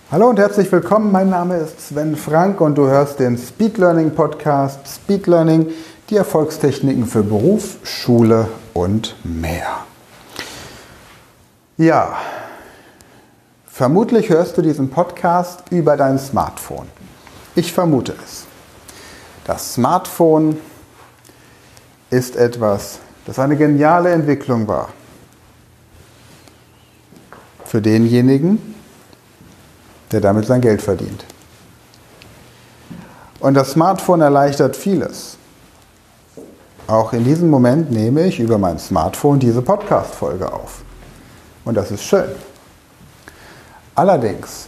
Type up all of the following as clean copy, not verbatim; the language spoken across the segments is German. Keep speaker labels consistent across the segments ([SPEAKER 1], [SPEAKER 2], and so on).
[SPEAKER 1] Hallo und herzlich willkommen, mein Name ist Sven Frank und du hörst den Speed Learning Podcast Speed Learning, die Erfolgstechniken für Beruf, Schule und mehr. Ja, vermutlich hörst du diesen Podcast über dein Smartphone. Ich vermute es. Das Smartphone ist etwas, das eine geniale Entwicklung war. Für denjenigen, der damit sein Geld verdient. Und das Smartphone erleichtert vieles. Auch in diesem Moment nehme ich über mein Smartphone diese Podcast-Folge auf. Und das ist schön. Allerdings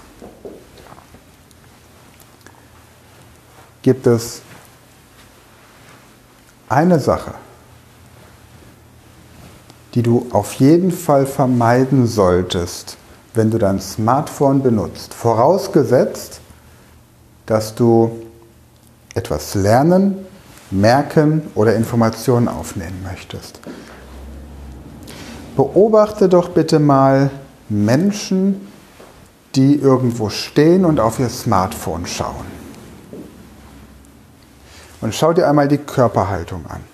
[SPEAKER 1] gibt es eine Sache, die du auf jeden Fall vermeiden solltest, wenn du dein Smartphone benutzt. Vorausgesetzt, dass du etwas lernen, merken oder Informationen aufnehmen möchtest. Beobachte doch bitte mal Menschen, die irgendwo stehen und auf ihr Smartphone schauen. Und schau dir einmal die Körperhaltung an.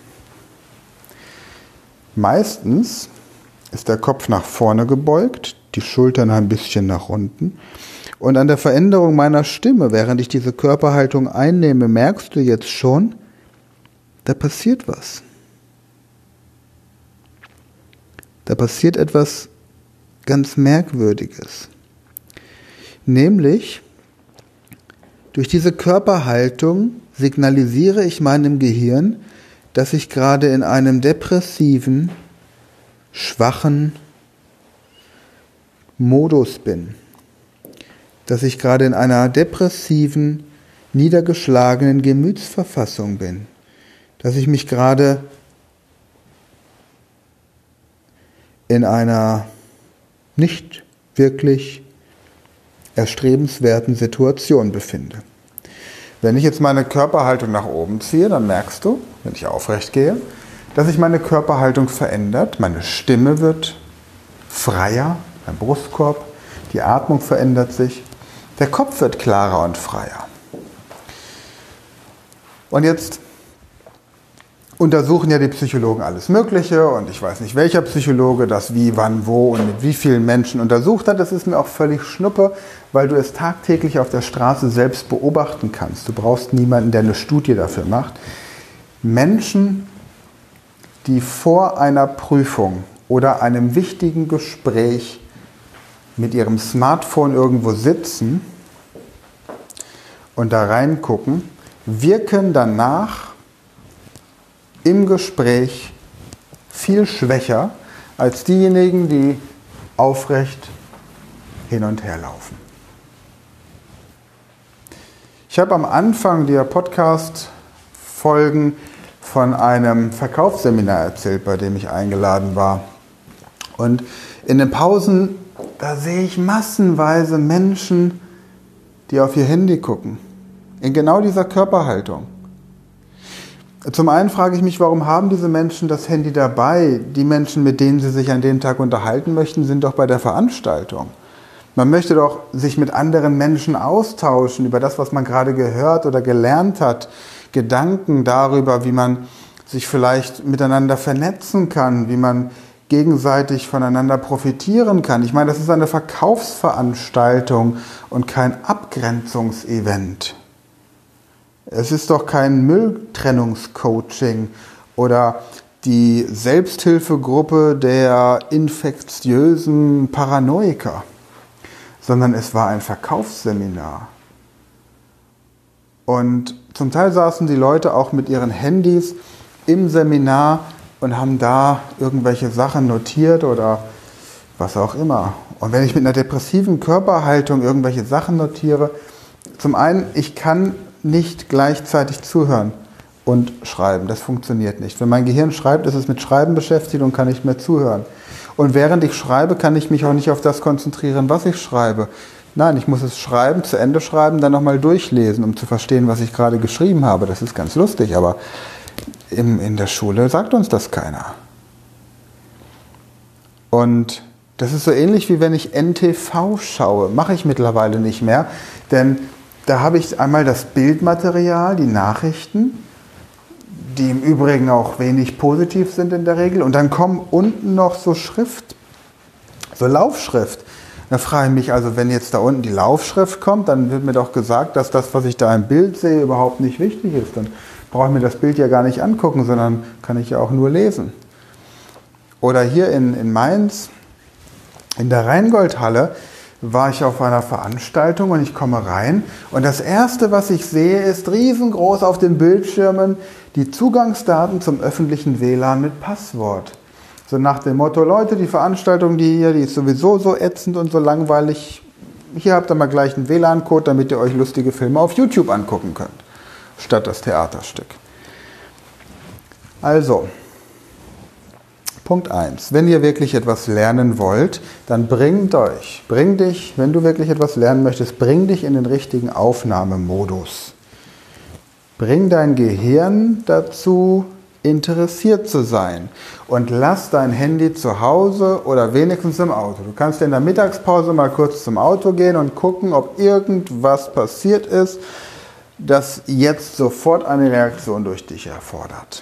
[SPEAKER 1] Meistens ist der Kopf nach vorne gebeugt, die Schultern ein bisschen nach unten. Und an der Veränderung meiner Stimme, während ich diese Körperhaltung einnehme, merkst du jetzt schon, da passiert was. Da passiert etwas ganz Merkwürdiges. Nämlich, durch diese Körperhaltung signalisiere ich meinem Gehirn, dass ich gerade in einem depressiven, schwachen Modus bin. Dass ich gerade in einer depressiven, niedergeschlagenen Gemütsverfassung bin. Dass ich mich gerade in einer nicht wirklich erstrebenswerten Situation befinde. Wenn ich jetzt meine Körperhaltung nach oben ziehe, dann merkst du, wenn ich aufrecht gehe, dass sich meine Körperhaltung verändert. Meine Stimme wird freier, mein Brustkorb, die Atmung verändert sich, der Kopf wird klarer und freier. Und jetzt untersuchen ja die Psychologen alles Mögliche und ich weiß nicht, welcher Psychologe das wie, wann, wo und mit wie vielen Menschen untersucht hat. Das ist mir auch völlig schnuppe, weil du es tagtäglich auf der Straße selbst beobachten kannst. Du brauchst niemanden, der eine Studie dafür macht. Menschen, die vor einer Prüfung oder einem wichtigen Gespräch mit ihrem Smartphone irgendwo sitzen und da reingucken, wirken danach im Gespräch viel schwächer als diejenigen, die aufrecht hin und her laufen. Ich habe am Anfang der Podcast-Folgen von einem Verkaufsseminar erzählt, bei dem ich eingeladen war. Und in den Pausen, da sehe ich massenweise Menschen, die auf ihr Handy gucken. In genau dieser Körperhaltung. Zum einen frage ich mich, warum haben diese Menschen das Handy dabei? Die Menschen, mit denen sie sich an dem Tag unterhalten möchten, sind doch bei der Veranstaltung. Man möchte doch sich mit anderen Menschen austauschen über das, was man gerade gehört oder gelernt hat. Gedanken darüber, wie man sich vielleicht miteinander vernetzen kann, wie man gegenseitig voneinander profitieren kann. Ich meine, das ist eine Verkaufsveranstaltung und kein Abgrenzungsevent. Es ist doch kein Mülltrennungscoaching oder die Selbsthilfegruppe der infektiösen Paranoiker, sondern es war ein Verkaufsseminar. Und zum Teil saßen die Leute auch mit ihren Handys im Seminar und haben da irgendwelche Sachen notiert oder was auch immer. Und wenn ich mit einer depressiven Körperhaltung irgendwelche Sachen notiere, zum einen, ich kann nicht gleichzeitig zuhören und schreiben. Das funktioniert nicht. Wenn mein Gehirn schreibt, ist es mit Schreiben beschäftigt und kann nicht mehr zuhören. Und während ich schreibe, kann ich mich auch nicht auf das konzentrieren, was ich schreibe. Nein, ich muss es schreiben, zu Ende schreiben, dann nochmal durchlesen, um zu verstehen, was ich gerade geschrieben habe. Das ist ganz lustig, aber in der Schule sagt uns das keiner. Und Das ist so ähnlich wie wenn ich NTV schaue. Mache ich mittlerweile nicht mehr, denn da habe ich einmal das Bildmaterial, die Nachrichten, die im Übrigen auch wenig positiv sind in der Regel. Und dann kommen unten noch so Schrift, so Laufschrift. Da frage ich mich also, wenn jetzt da unten die Laufschrift kommt, dann wird mir doch gesagt, dass das, was ich da im Bild sehe, überhaupt nicht wichtig ist. Dann brauche ich mir das Bild ja gar nicht angucken, sondern kann ich ja auch nur lesen. Oder hier in Mainz, in der Rheingoldhalle, war ich auf einer Veranstaltung und ich komme rein und das Erste, was ich sehe, ist riesengroß auf den Bildschirmen die Zugangsdaten zum öffentlichen WLAN mit Passwort. So nach dem Motto, Leute, die Veranstaltung, die ist sowieso so ätzend und so langweilig. Hier habt ihr mal gleich einen WLAN-Code, damit ihr euch lustige Filme auf YouTube angucken könnt, statt das Theaterstück. Also, Punkt 1. Wenn ihr wirklich etwas lernen wollt, dann bring dich, wenn du wirklich etwas lernen möchtest, bring dich in den richtigen Aufnahmemodus. Bring dein Gehirn dazu, interessiert zu sein. Und lass dein Handy zu Hause oder wenigstens im Auto. Du kannst in der Mittagspause mal kurz zum Auto gehen und gucken, ob irgendwas passiert ist, das jetzt sofort eine Reaktion durch dich erfordert.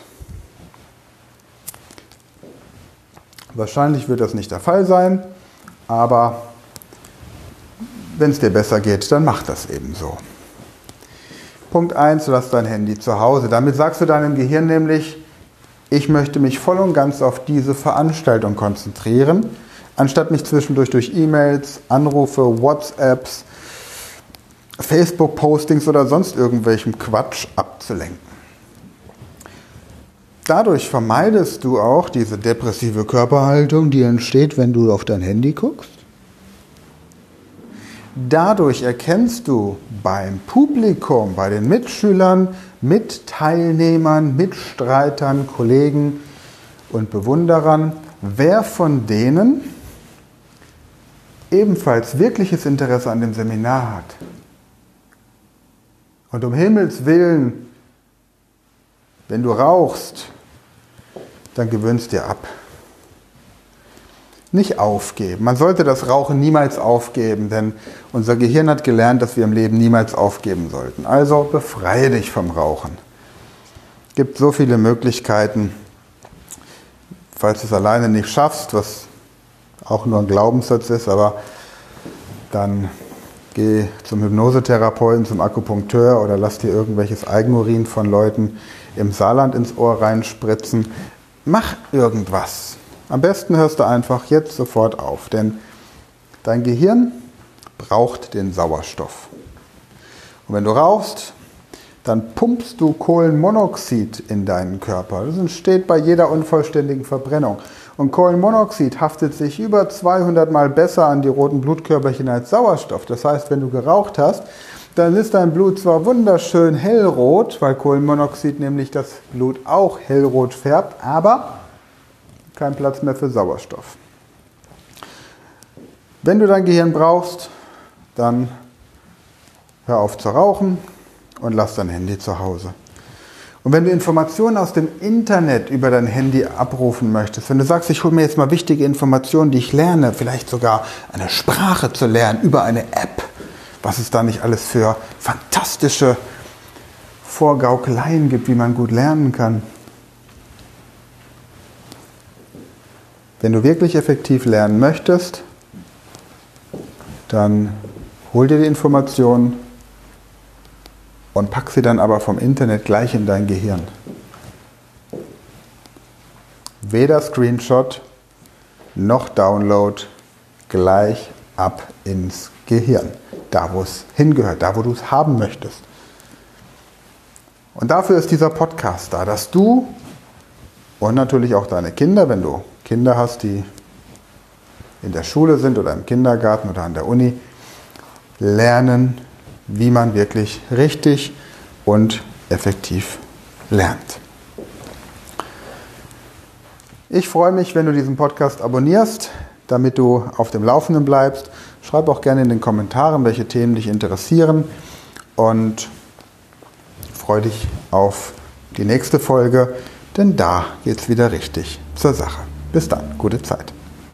[SPEAKER 1] Wahrscheinlich wird das nicht der Fall sein, aber wenn es dir besser geht, dann mach das eben so. Punkt 1, lass dein Handy zu Hause. Damit sagst du deinem Gehirn nämlich, ich möchte mich voll und ganz auf diese Veranstaltung konzentrieren, anstatt mich zwischendurch durch E-Mails, Anrufe, WhatsApps, Facebook-Postings oder sonst irgendwelchem Quatsch abzulenken. Dadurch vermeidest du auch diese depressive Körperhaltung, die entsteht, wenn du auf dein Handy guckst. Dadurch erkennst du beim Publikum, bei den Mitschülern, Mitteilnehmern, Mitstreitern, Kollegen und Bewunderern, wer von denen ebenfalls wirkliches Interesse an dem Seminar hat. Und um Himmels Willen, wenn du rauchst, dann gewöhnst dir ab. Nicht aufgeben. Man sollte das Rauchen niemals aufgeben, denn unser Gehirn hat gelernt, dass wir im Leben niemals aufgeben sollten. Also befreie dich vom Rauchen. Es gibt so viele Möglichkeiten, falls du es alleine nicht schaffst, was auch nur ein Glaubenssatz ist, aber dann geh zum Hypnosetherapeuten, zum Akupunkteur oder lass dir irgendwelches Eigenurin von Leuten im Saarland ins Ohr reinspritzen. Mach irgendwas. Am besten hörst du einfach jetzt sofort auf, denn dein Gehirn braucht den Sauerstoff. Und wenn du rauchst, dann pumpst du Kohlenmonoxid in deinen Körper. Das entsteht bei jeder unvollständigen Verbrennung. Und Kohlenmonoxid haftet sich über 200 Mal besser an die roten Blutkörperchen als Sauerstoff. Das heißt, wenn du geraucht hast, dann ist dein Blut zwar wunderschön hellrot, weil Kohlenmonoxid nämlich das Blut auch hellrot färbt, aber kein Platz mehr für Sauerstoff. Wenn du dein Gehirn brauchst, dann hör auf zu rauchen und lass dein Handy zu Hause. Und wenn du Informationen aus dem Internet über dein Handy abrufen möchtest, wenn du sagst, ich hole mir jetzt mal wichtige Informationen, die ich lerne, vielleicht sogar eine Sprache zu lernen über eine App, was es da nicht alles für fantastische Vorgaukeleien gibt, wie man gut lernen kann. Wenn du wirklich effektiv lernen möchtest, dann hol dir die Informationen und pack sie dann aber vom Internet gleich in dein Gehirn. Weder Screenshot noch Download, gleich ab ins Gehirn. Da, wo es hingehört, da, wo du es haben möchtest. Und dafür ist dieser Podcast da, dass du und natürlich auch deine Kinder, wenn du Kinder hast, die in der Schule sind oder im Kindergarten oder an der Uni, lernen, wie man wirklich richtig und effektiv lernt. Ich freue mich, wenn du diesen Podcast abonnierst, damit du auf dem Laufenden bleibst. Schreib auch gerne in den Kommentaren, welche Themen dich interessieren und freue dich auf die nächste Folge, denn da geht es wieder richtig zur Sache. Bis dann, gute Zeit.